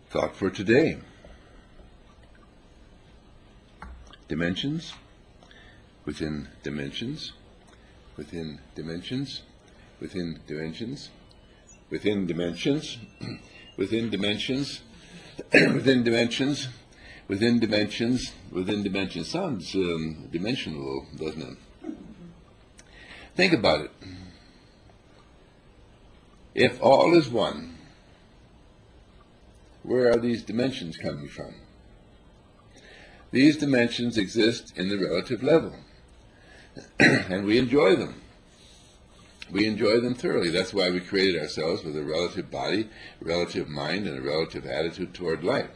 Thought for today. Dimensions, within dimensions, within dimensions, within dimensions, within dimensions, within dimensions, within dimensions, within dimensions, within dimensions. Sounds dimensional, doesn't it? Think about it. If all is one, where are these dimensions coming from? These dimensions exist in the relative level, and we enjoy them. We enjoy them thoroughly. That's why we created ourselves with a relative body, relative mind, and a relative attitude toward life.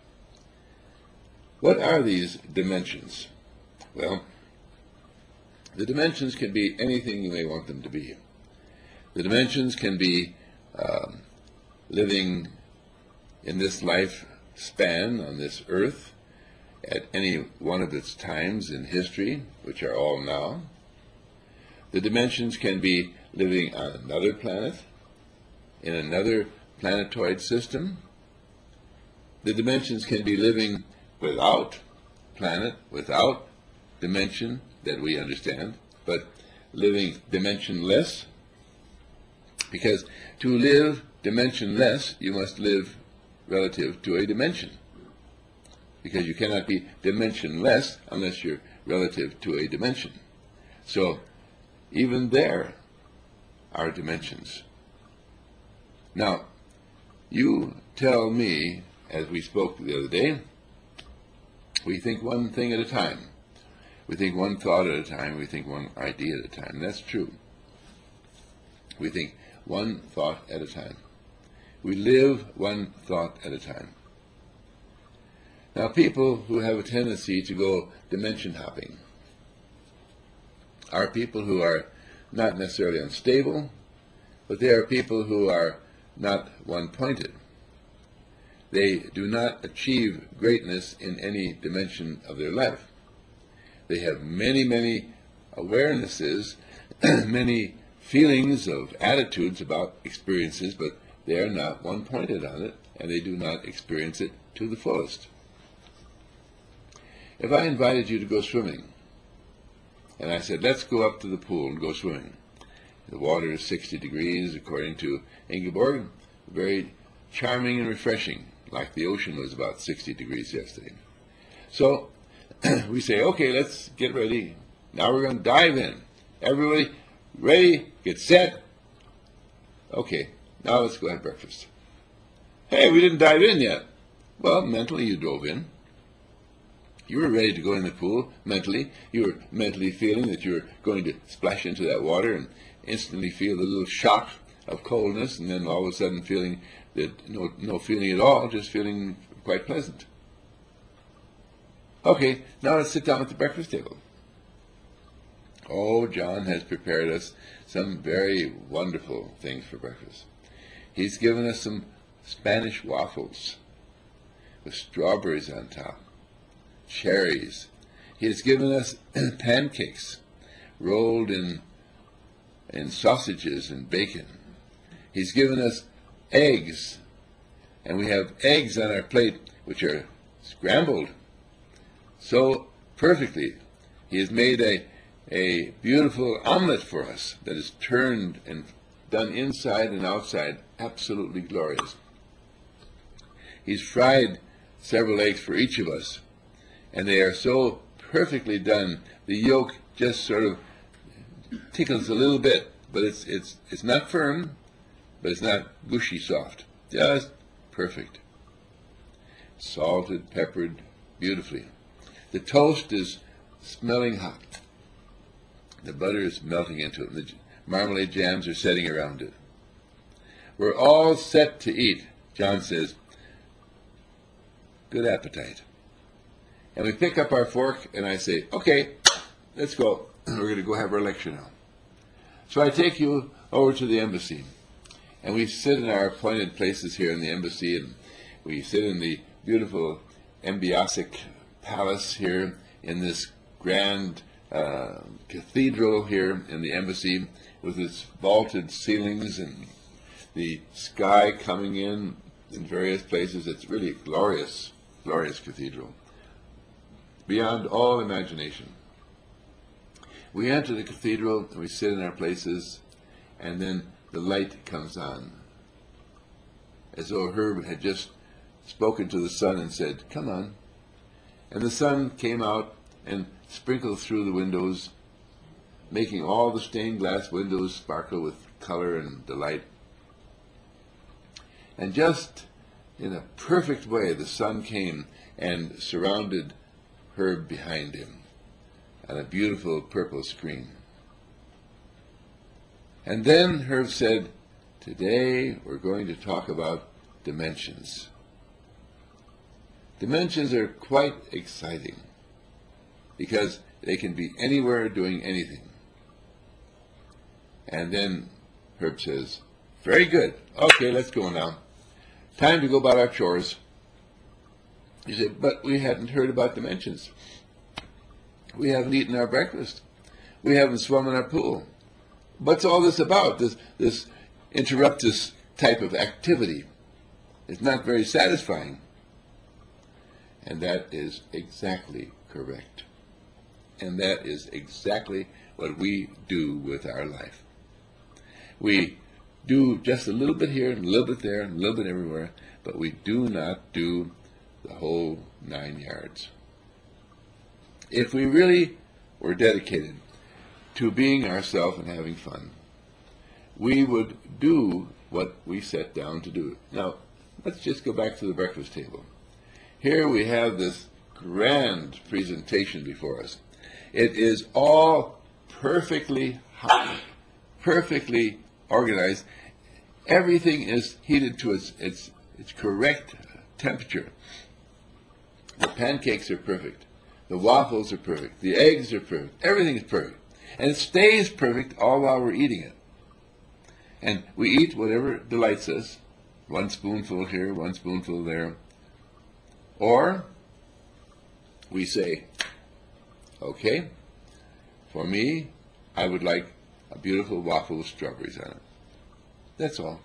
What are these dimensions? Well, the dimensions can be anything you may want them to be. The dimensions can be living in this life span on this earth at any one of its times in history, which are all now. The dimensions can be living on another planet, in another planetoid system. The dimensions can be living without planet, without dimension that we understand, but living dimensionless. Because to live dimensionless, you must live relative to a dimension. Because you cannot be dimensionless unless you're relative to a dimension. So even there are dimensions. Now, you tell me, as we spoke the other day, we think one thing at a time. We think one thought at a time. We think one idea at a time. That's true. We think one thought at a time. We live one thought at a time. Now, people who have a tendency to go dimension hopping are people who are not necessarily unstable, but they are people who are not one-pointed. They do not achieve greatness in any dimension of their life. They have many, many awarenesses, many feelings of attitudes about experiences, but they are not one-pointed on it, and they do not experience it to the fullest. If I invited you to go swimming, and I said, let's go up to the pool and go swimming. The water is 60 degrees, according to Ingeborg, very charming and refreshing, like the ocean was about 60 degrees yesterday. So we say, okay, let's get ready. Now we're going to dive in. Everybody ready, get set. Okay, now let's go have breakfast. Hey, we didn't dive in yet. Well, mentally you dove in. You were ready to go in the pool mentally. You were mentally feeling that you were going to splash into that water and instantly feel the little shock of coldness, and then all of a sudden feeling that no feeling at all, just feeling quite pleasant. Okay, now let's sit down at the breakfast table. Oh, John has prepared us some very wonderful things for breakfast. He's given us some Spanish waffles with strawberries on top, cherries. He has given us pancakes rolled in sausages and bacon. He's given us eggs, and we have eggs on our plate which are scrambled so perfectly. He has made a beautiful omelet for us that is turned and done inside and outside, absolutely glorious. He's fried several eggs for each of us, and they are so perfectly done. The yolk just sort of tickles a little bit, but it's not firm, but it's not gushy soft. Just perfect. Salted, peppered, beautifully. The toast is smelling hot. The butter is melting into it. The marmalade jams are setting around it. We're all set to eat. John says, good appetite. And we pick up our fork, and I say, okay, let's go. We're going to go have our lecture now. So I take you over to the embassy, and we sit in our appointed places here in the embassy, and we sit in the beautiful embassic palace here in this grand cathedral here in the embassy with its vaulted ceilings and the sky coming in in various places. It's really glorious, glorious cathedral, beyond all imagination. We enter the cathedral, and we sit in our places, and then the light comes on, as though Herb had just spoken to the sun and said, "Come on." And the sun came out and sprinkled through the windows, making all the stained glass windows sparkle with color and delight. And just in a perfect way, the sun came and surrounded Herb behind him on a beautiful purple screen. And then Herb said, "Today we're going to talk about dimensions." Dimensions are quite exciting because they can be anywhere doing anything. And then Herb says, "Very good. Okay, let's go now. Time to go about our chores." You say, "But we hadn't heard about dimensions. We haven't eaten our breakfast. We haven't swum in our pool. What's all this about, this interruptus type of activity? It's not very satisfying." And that is exactly correct. And that is exactly what we do with our life. We do just a little bit here, and a little bit there, and a little bit everywhere, but we do not do the whole 9 yards. If we really were dedicated to being ourselves and having fun, we would do what we set down to do. Now, let's just go back to the breakfast table. Here we have this grand presentation before us. It is all perfectly hot, perfectly organized. Everything is heated to its correct temperature. The pancakes are perfect. The waffles are perfect. The eggs are perfect. Everything is perfect. And it stays perfect all while we're eating it. And we eat whatever delights us. One spoonful here, one spoonful there. Or we say, "Okay, for me, I would like a beautiful waffle with strawberries on it." That's all.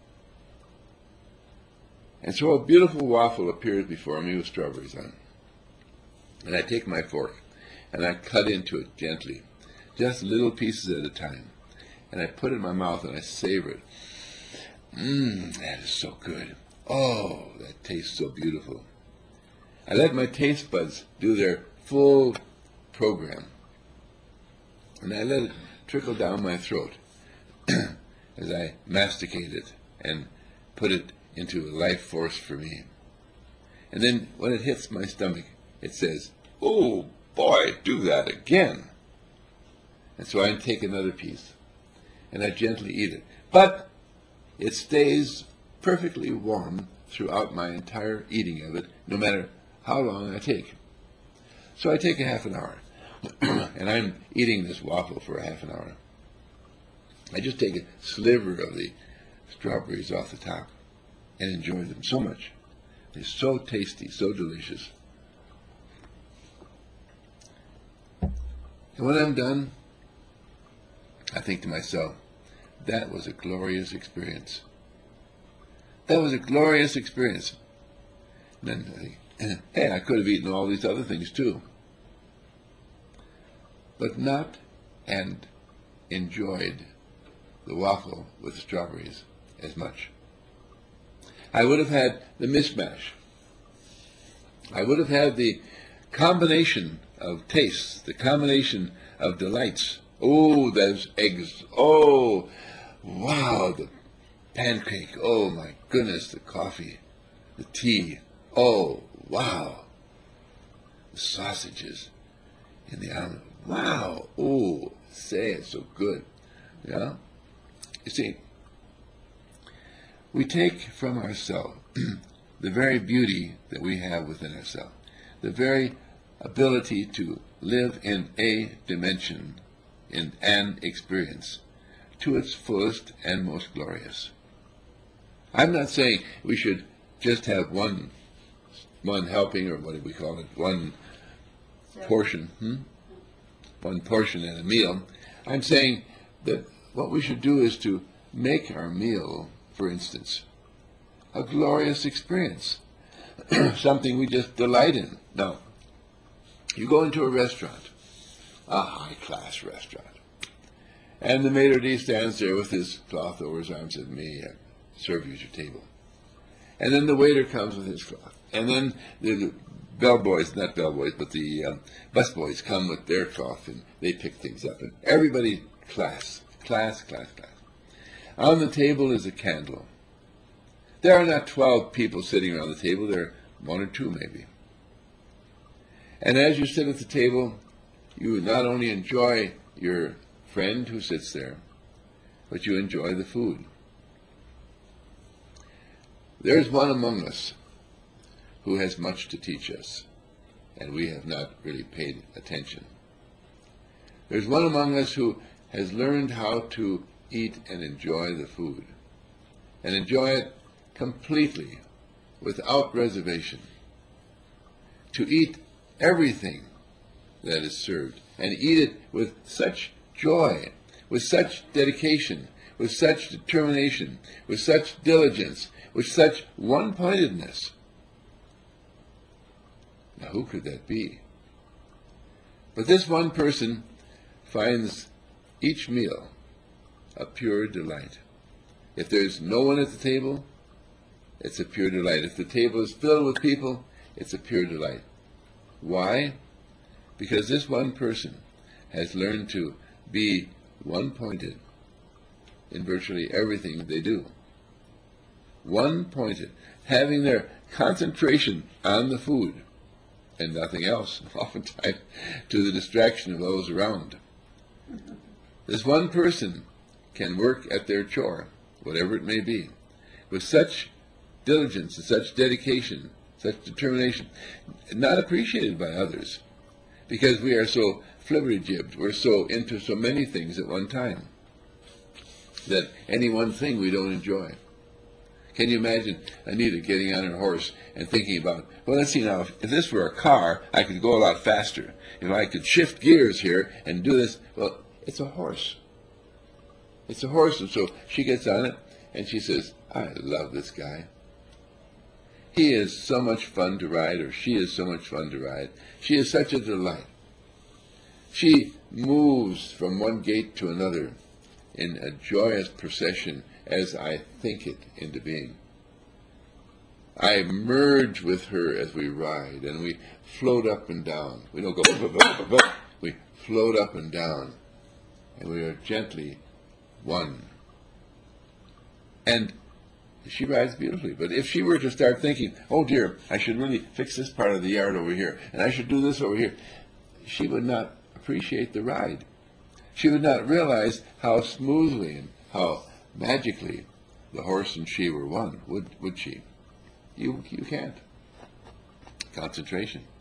And so a beautiful waffle appears before me with strawberries on it. And I take my fork and I cut into it gently, just little pieces at a time. And I put it in my mouth and I savor it. That is so good. Oh, that tastes so beautiful. I let my taste buds do their full program. And I let it trickle down my throat as I masticate it and put it into a life force for me. And then when it hits my stomach, it says, "Oh, boy, do that again." And so I take another piece, and I gently eat it. But it stays perfectly warm throughout my entire eating of it, no matter how long I take. So I take a half an hour, and I'm eating this waffle for a half an hour. I just take a sliver of the strawberries off the top and enjoy them so much. They're so tasty, so delicious. And when I'm done, I think to myself, that was a glorious experience. That was a glorious experience. And then I think, hey, I could have eaten all these other things too. But not and enjoyed the waffle with strawberries as much. I would have had the mishmash. I would have had the combination of tastes, the combination of delights. Oh, those eggs. Oh, wow, the pancake. Oh, my goodness, the coffee, the tea. Oh, wow, the sausages in the omelet. Wow, oh, say, it's so good. Yeah? You see, we take from ourselves the very beauty that we have within ourselves, the very ability to live in a dimension, in an experience, to its fullest and most glorious. I'm not saying we should just have one helping, or what do we call it, one portion, one portion at a meal. I'm saying that what we should do is to make our meal, for instance, a glorious experience, something we just delight in. Now, you go into a restaurant, a high-class restaurant, and the maitre d' stands there with his cloth over his arm and says, "May I serve you at your table?" And then the waiter comes with his cloth. And then the bellboys, not bellboys, but the busboys come with their cloth, and they pick things up. And everybody, class. On the table is a candle. There are not 12 people sitting around the table. There are 1 or 2 maybe. And as you sit at the table, you not only enjoy your friend who sits there, but you enjoy the food. There's one among us who has much to teach us, and we have not really paid attention. There's one among us who has learned how to eat and enjoy the food, and enjoy it completely, without reservation. To eat everything that is served, and eat it with such joy, with such dedication, with such determination, with such diligence, with such one-pointedness. Now, who could that be? But this one person finds each meal a pure delight. If there's no one at the table, it's a pure delight. If the table is filled with people, it's a pure delight. Why? Because this one person has learned to be one-pointed in virtually everything they do. One-pointed, having their concentration on the food and nothing else, oftentimes to the distraction of those around. This one person can work at their chore, whatever it may be, with such diligence and such dedication, such determination, not appreciated by others, because we are so flibbertigibbed, we're so into so many things at one time, that any one thing we don't enjoy. Can you imagine Anita getting on her horse and thinking about, well, let's see now, if this were a car, I could go a lot faster. If I could shift gears here and do this, well, it's a horse. It's a horse, and so she gets on it, and she says, I love this guy. He is so much fun to ride, or she is so much fun to ride. She is such a delight. She moves from one gate to another in a joyous procession as I think it into being. I merge with her as we ride, and we float up and down. We don't go, we float up and down, and we are gently one. And she rides beautifully. But if she were to start thinking, oh dear, I should really fix this part of the yard over here, and I should do this over here, she would not appreciate the ride. She would not realize how smoothly and how magically the horse and she were one, would she? You can't. Concentration.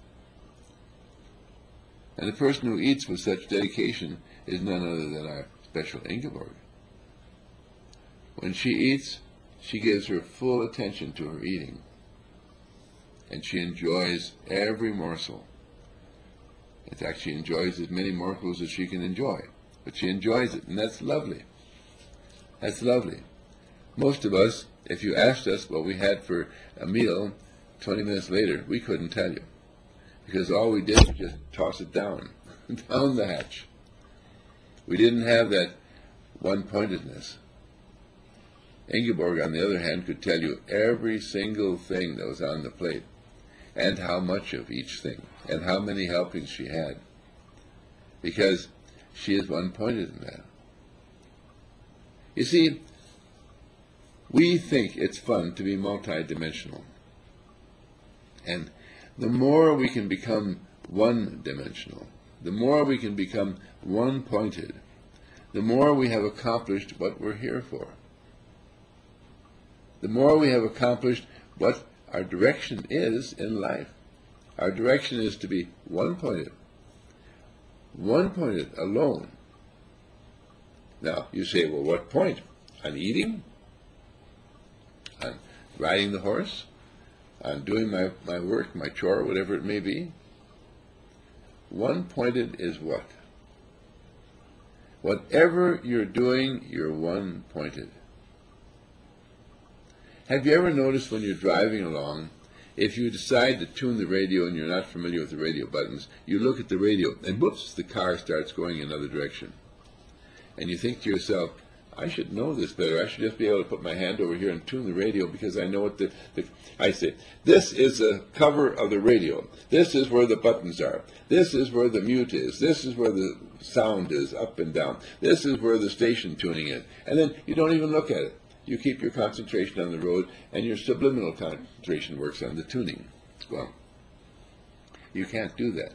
And the person who eats with such dedication is none other than our special Ingeborg. When she eats, she gives her full attention to her eating, and she enjoys every morsel. In fact, she enjoys as many morsels as she can enjoy, but she enjoys it, and that's lovely. That's lovely. Most of us, if you asked us what we had for a meal 20 minutes later, we couldn't tell you, because all we did was just toss it down, down the hatch. We didn't have that one-pointedness. Ingeborg, on the other hand, could tell you every single thing that was on the plate, and how much of each thing, and how many helpings she had, because she is one-pointed in that. You see, we think it's fun to be multidimensional, and the more we can become one-dimensional, the more we can become one-pointed, the more we have accomplished what we're here for. The more we have accomplished what our direction is in life. Our direction is to be one-pointed alone. Now, you say, well, what point? On eating? On riding the horse? On doing my work, my chore, whatever it may be? One-pointed is what? Whatever you're doing, you're one-pointed. Have you ever noticed when you're driving along, if you decide to tune the radio and you're not familiar with the radio buttons, you look at the radio and whoops, the car starts going in another direction. And you think to yourself, I should know this better. I should just be able to put my hand over here and tune the radio because I know what I say, this is the cover of the radio. This is where the buttons are. This is where the mute is. This is where the sound is, up and down. This is where the station tuning is. And then you don't even look at it. You keep your concentration on the road, and your subliminal concentration works on the tuning. Well, you can't do that.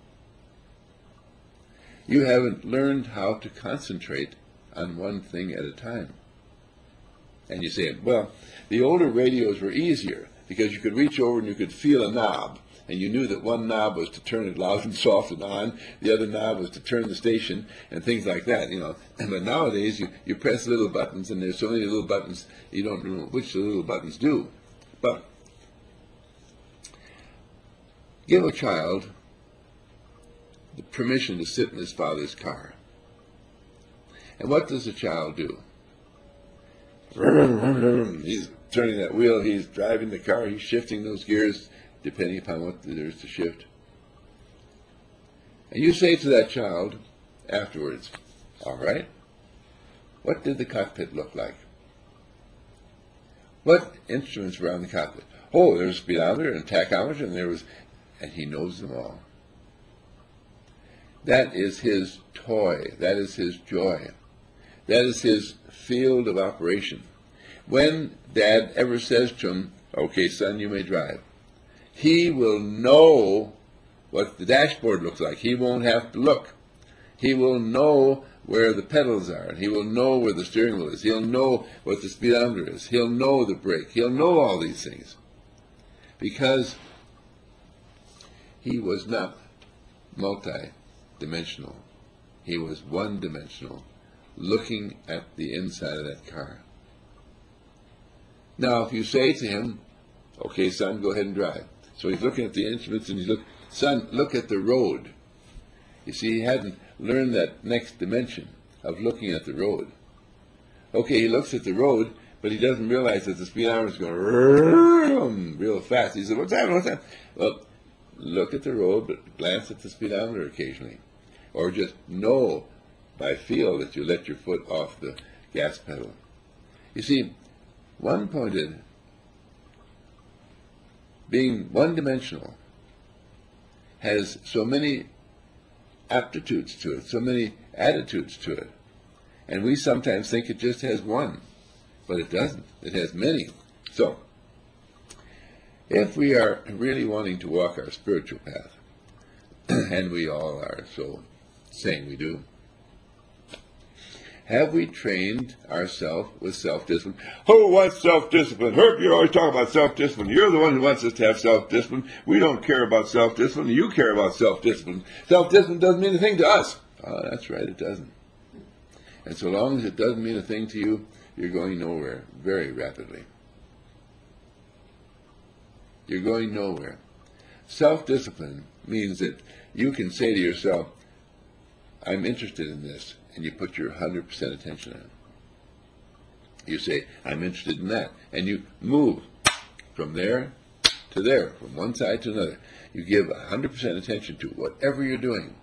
You haven't learned how to concentrate on one thing at a time. And you say, well, the older radios were easier because you could reach over and you could feel a knob, and you knew that one knob was to turn it loud and soft and on, the other knob was to turn the station, and things like that, you know. But nowadays, you press little buttons, and there's so many little buttons, you don't know which the little buttons do. But give a child the permission to sit in his father's car. And what does the child do? He's turning that wheel, he's driving the car, he's shifting those gears, depending upon what there is to shift. And you say to that child afterwards, all right, what did the cockpit look like? What instruments were on the cockpit? Oh, there was a speedometer and a tachometer, and he knows them all. That is his toy. That is his joy. That is his field of operation. When Dad ever says to him, okay, son, you may drive, he will know what the dashboard looks like. He won't have to look. He will know where the pedals are. He will know where the steering wheel is. He'll know what the speedometer is. He'll know the brake. He'll know all these things. Because he was not multi-dimensional. He was one-dimensional, looking at the inside of that car. Now, if you say to him, okay, son, go ahead and drive. So he's looking at the instruments and he's looking, son, look at the road. You see, he hadn't learned that next dimension of looking at the road. Okay, he looks at the road, but he doesn't realize that the speedometer is going real fast. He said, what's happening? What's happening? Well, look at the road, but glance at the speedometer occasionally. Or just know by feel that you let your foot off the gas pedal. You see, one-pointed, being one-dimensional, has so many aptitudes to it, so many attitudes to it. And we sometimes think it just has one, but it doesn't. It has many. So, if we are really wanting to walk our spiritual path, and we all are so saying we do, have we trained ourselves with self-discipline? Who wants self-discipline? Herb, you always talk about self-discipline. You're the one who wants us to have self-discipline. We don't care about self-discipline. You care about self-discipline. Self-discipline doesn't mean a thing to us. Oh, that's right, it doesn't. And so long as it doesn't mean a thing to you, you're going nowhere very rapidly. You're going nowhere. Self-discipline means that you can say to yourself, I'm interested in this, and you put your 100% attention on it. You say, I'm interested in that, and you move from there to there, from one side to another. You give 100% attention to whatever you're doing.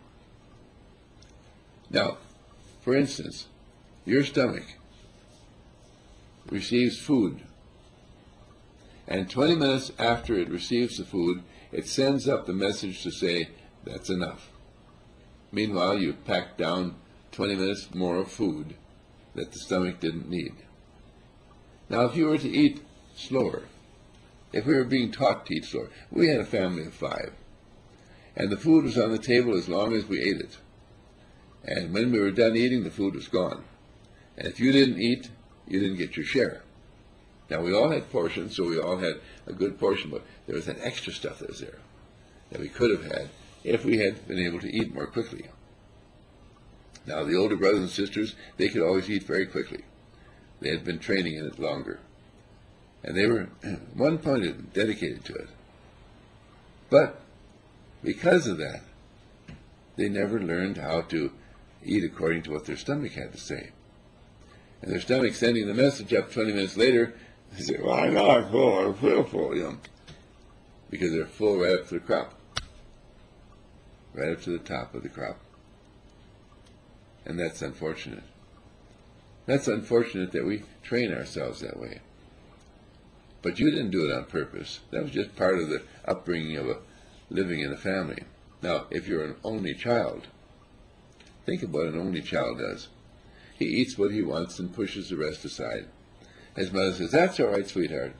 Now, for instance, your stomach receives food, and 20 minutes after it receives the food, it sends up the message to say, that's enough. Meanwhile, you've packed down 20 minutes more of food that the stomach didn't need. Now, if you were to eat slower, if we were being taught to eat slower, we had a family of 5, and the food was on the table as long as we ate it. And when we were done eating, the food was gone. And if you didn't eat, you didn't get your share. Now, we all had portions, so we all had a good portion, but there was that extra stuff that was there that we could have had if we had been able to eat more quickly. Now, the older brothers and sisters, they could always eat very quickly. They had been training in it longer. And they were one-pointed, dedicated to it. But because of that, they never learned how to eat according to what their stomach had to say. And their stomach sending the message up 20 minutes later, They say, well, I know I'm full, I feel full, because they're full right up to the crop, right up to the top of the crop. And that's unfortunate. That's unfortunate that we train ourselves that way. But you didn't do it on purpose. That was just part of the upbringing of living in a family. Now, if you're an only child, think of what an only child does. He eats what he wants and pushes the rest aside. His mother says, that's all right, sweetheart.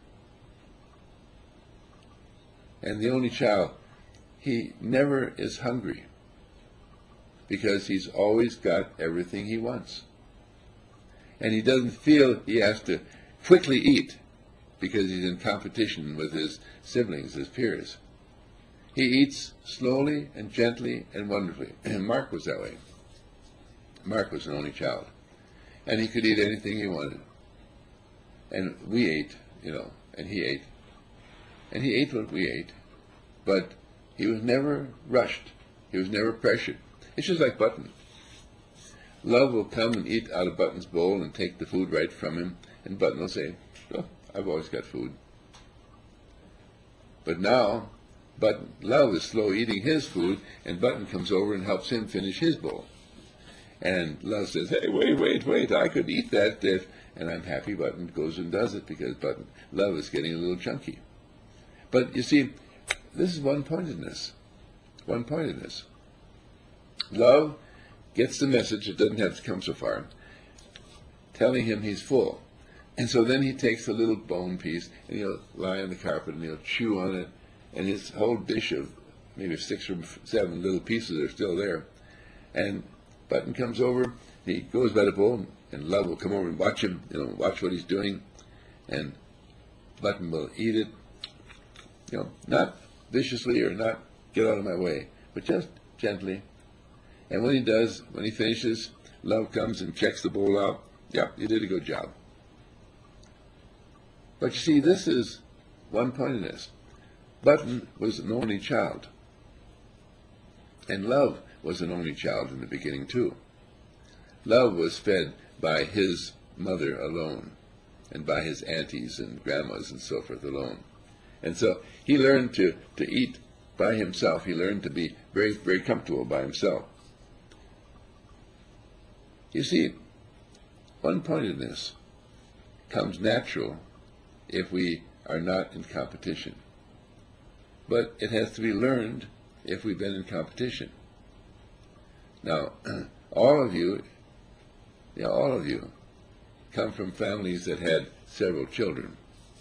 And the only child, he never is hungry because he's always got everything he wants. And he doesn't feel he has to quickly eat because he's in competition with his siblings, his peers. He eats slowly and gently and wonderfully. And Mark was that way. Mark was an only child. And he could eat anything he wanted. And we ate, and he ate. And he ate what we ate. But he was never rushed. He was never pressured. It's just like Button. Love will come and eat out of Button's bowl and take the food right from him. And Button will say, oh, I've always got food. But now, Love is slow eating his food, and Button comes over and helps him finish his bowl. And Love says, hey, wait, I could eat that. And I'm happy Button goes and does it because Love is getting a little chunky. But you see, this is one-pointedness. One-pointedness. Love gets the message, it doesn't have to come so far, telling him he's full. And so then he takes a little bone piece, and he'll lie on the carpet, and he'll chew on it, and his whole dish of maybe 6 or 7 little pieces are still there. And Button comes over, he goes by the bowl, and Love will come over and watch him, watch what he's doing, and Button will eat it, not viciously or not get out of my way, but just gently. And when he does, when he finishes, Love comes and checks the bowl out. Yeah, you did a good job. But you see, this is one-pointedness. Button was an only child. And Love was an only child in the beginning, too. Love was fed by his mother alone, and by his aunties and grandmas and so forth alone. And so he learned to eat by himself. He learned to be very, very comfortable by himself. You see, one-pointedness comes natural if we are not in competition. But it has to be learned if we've been in competition. Now, all of you come from families that had several children.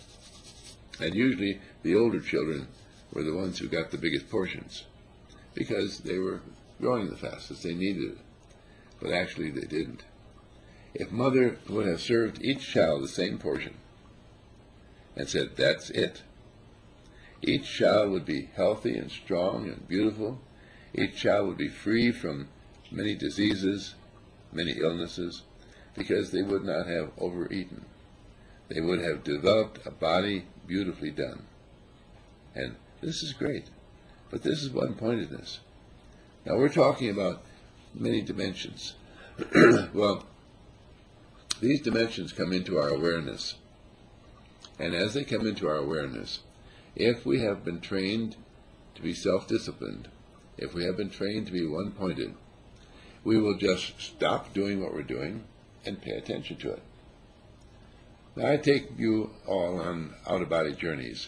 And usually the older children were the ones who got the biggest portions because they were growing the fastest. They needed it. But actually they didn't. If Mother would have served each child the same portion and said, that's it, each child would be healthy and strong and beautiful. Each child would be free from many diseases, many illnesses, because they would not have overeaten. They would have developed a body beautifully done. And this is great. But this is one-pointedness. Now we're talking about many dimensions. Well, these dimensions come into our awareness. And as they come into our awareness, if we have been trained to be self-disciplined, if we have been trained to be one-pointed, we will just stop doing what we're doing and pay attention to it. Now, I take you all on out-of-body journeys.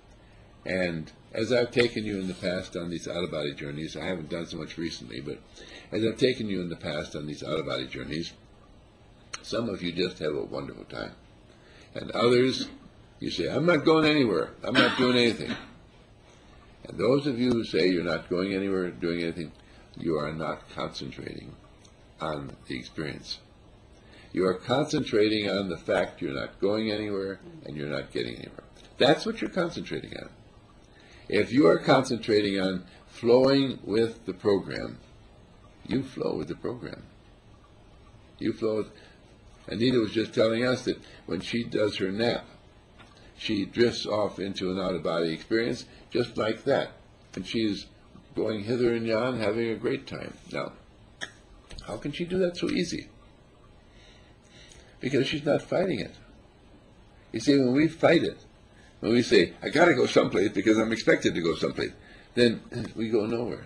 And as I've taken you in the past on these out-of-body journeys, I haven't done so much recently, but as I've taken you in the past on these out-of-body journeys, some of you just have a wonderful time. And others, you say, I'm not going anywhere. I'm not doing anything. And those of you who say you're not going anywhere, doing anything, you are not concentrating on the experience. You are concentrating on the fact you're not going anywhere and you're not getting anywhere. That's what you're concentrating on. If you are concentrating on flowing with the program, you flow with the program. You flow with... Anita was just telling us that when she does her nap, she drifts off into an out-of-body experience just like that. And she's going hither and yon, having a great time. Now, how can she do that so easy? Because she's not fighting it. You see, when we fight it, when we say, I got to go someplace because I'm expected to go someplace, then we go nowhere.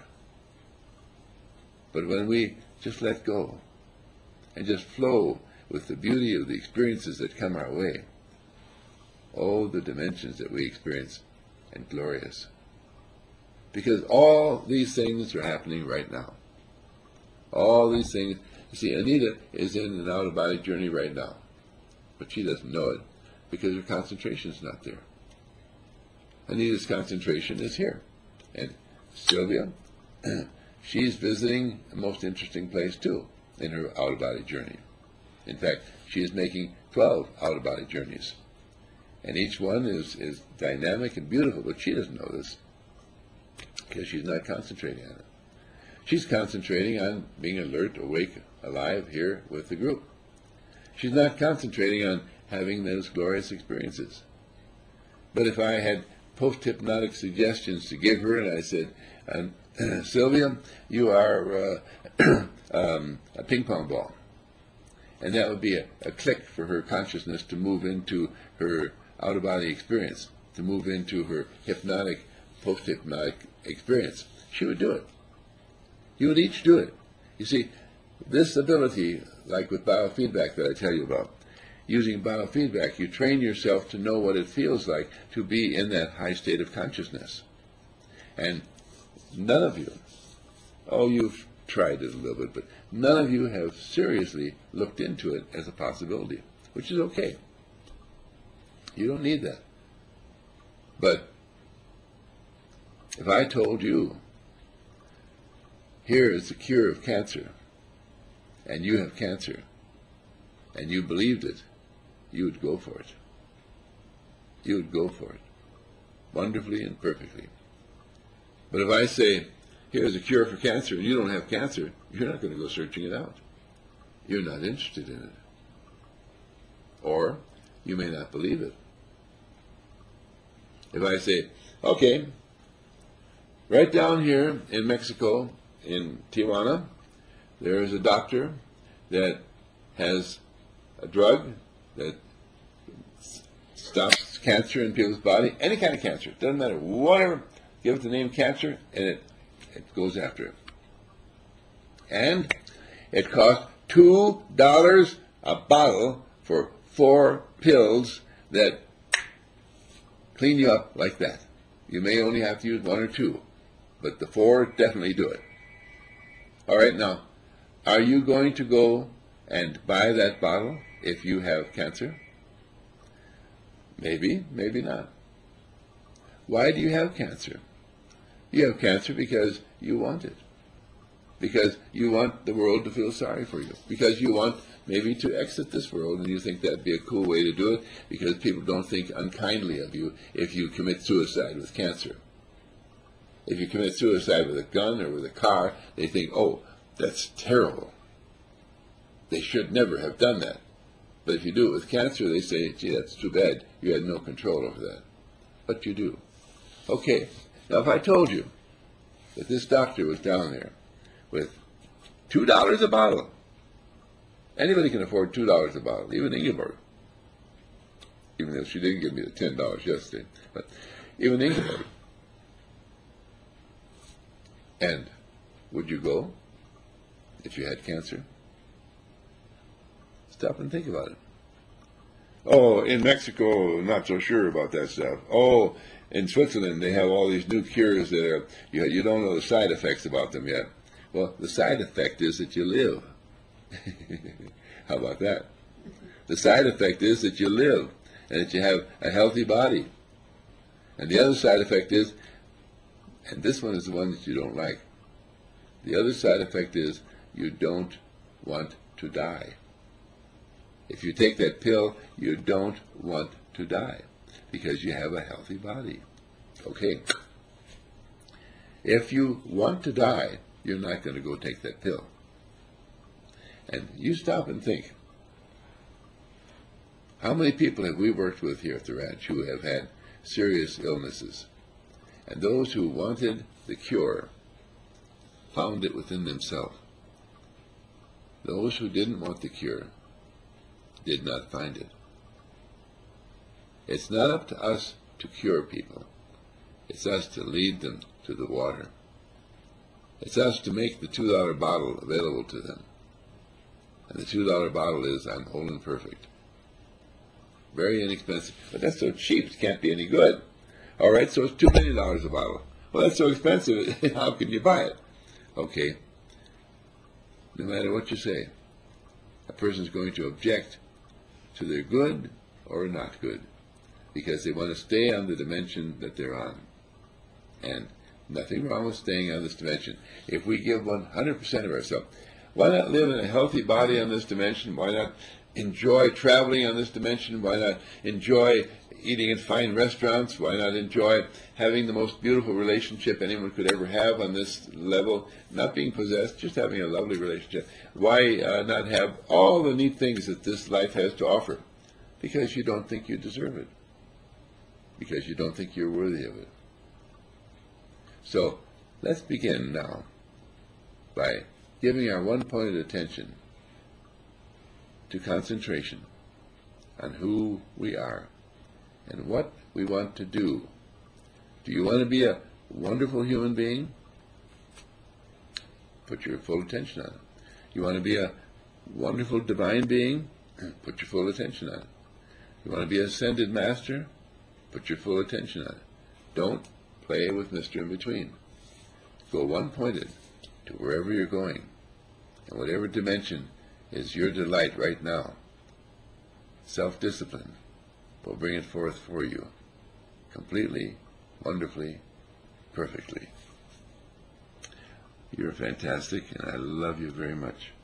But when we just let go and just flow with the beauty of the experiences that come our way, oh, the dimensions that we experience, and glorious. Because all these things are happening right now. All these things. You see, Anita is in an out-of-body journey right now. But she doesn't know it because her concentration is not there. Anita's concentration is here. And Sylvia, she's visiting a most interesting place too in her out-of-body journey. In fact, she is making 12 out-of-body journeys. And each one is dynamic and beautiful, but she doesn't know this because she's not concentrating on it. She's concentrating on being alert, awake, alive here with the group. She's not concentrating on having those glorious experiences. But if I had post-hypnotic suggestions to give her and I said, Sylvia, you are a ping pong ball. And that would be a click for her consciousness to move into her out-of-body experience, to move into her hypnotic, post-hypnotic experience. She would do it. You would each do it. You see, this ability, like with biofeedback that I tell you about, using biofeedback, you train yourself to know what it feels like to be in that high state of consciousness. And none of you, oh, you've tried it a little bit, but none of you have seriously looked into it as a possibility, which is okay. You don't need that. But if I told you, here is the cure of cancer, and you have cancer, and you believed it, you would go for it. You would go for it, wonderfully and perfectly. But if I say, here's a cure for cancer, and you don't have cancer, you're not going to go searching it out. You're not interested in it. Or you may not believe it. If I say, okay, right down here in Mexico, in Tijuana, there is a doctor that has a drug that stops cancer in people's body, any kind of cancer, doesn't matter, whatever, give it the name cancer, and it goes after it. And it costs $2 a bottle for 4 pills that clean you up like that. You may only have to use 1 or 2, but the 4 definitely do it. All right, now, are you going to go and buy that bottle if you have cancer? Maybe, maybe not. Why do you have cancer? You have cancer because you want it. Because you want the world to feel sorry for you. Because you want maybe to exit this world, and you think that'd be a cool way to do it because people don't think unkindly of you if you commit suicide with cancer. If you commit suicide with a gun or with a car, they think, oh, that's terrible. They should never have done that. But if you do it with cancer, they say, gee, that's too bad. You had no control over that. But you do. Okay, now if I told you that this doctor was down there with $2 a bottle, anybody can afford $2 a bottle, even Ingeborg. Even though she didn't give me the $10 yesterday. But even Ingeborg. And would you go if you had cancer? Stop and think about it. Oh, in Mexico, not so sure about that stuff. Oh, in Switzerland, they have all these new cures that are, you don't know the side effects about them yet. Well, the side effect is that you live. How about that? The side effect is that you live and that you have a healthy body. And the other side effect is, and this one is the one that you don't like, the other side effect is you don't want to die. If you take that pill, you don't want to die because you have a healthy body. Okay. If you want to die, you're not going to go take that pill. And you stop and think, how many people have we worked with here at the ranch who have had serious illnesses? And those who wanted the cure found it within themselves. Those who didn't want the cure did not find it. It's not up to us to cure people. It's us to lead them to the water. It's us to make the $2 bottle available to them. And the $2 bottle is, I'm whole and perfect. Very inexpensive. But that's so cheap, it can't be any good. All right, so it's $2 million a bottle. Well, that's so expensive, how can you buy it? Okay. No matter what you say, a person's going to object to their good or not good, because they want to stay on the dimension that they're on. And nothing wrong with staying on this dimension. If we give 100% of ourselves, why not live in a healthy body on this dimension? Why not enjoy traveling on this dimension? Why not enjoy eating in fine restaurants? Why not enjoy having the most beautiful relationship anyone could ever have on this level? Not being possessed, just having a lovely relationship. Why not have all the neat things that this life has to offer? Because you don't think you deserve it. Because you don't think you're worthy of it. So let's begin now by giving our one-pointed attention to concentration on who we are and what we want to do. Do you want to be a wonderful human being? Put your full attention on it. You want to be a wonderful divine being? Put your full attention on it. You want to be an ascended master? Put your full attention on it. Don't play with Mr. In-Between. Go one-pointed to wherever you're going, and whatever dimension is your delight right now. Self-discipline will bring it forth for you, completely, wonderfully, perfectly. You're fantastic, and I love you very much.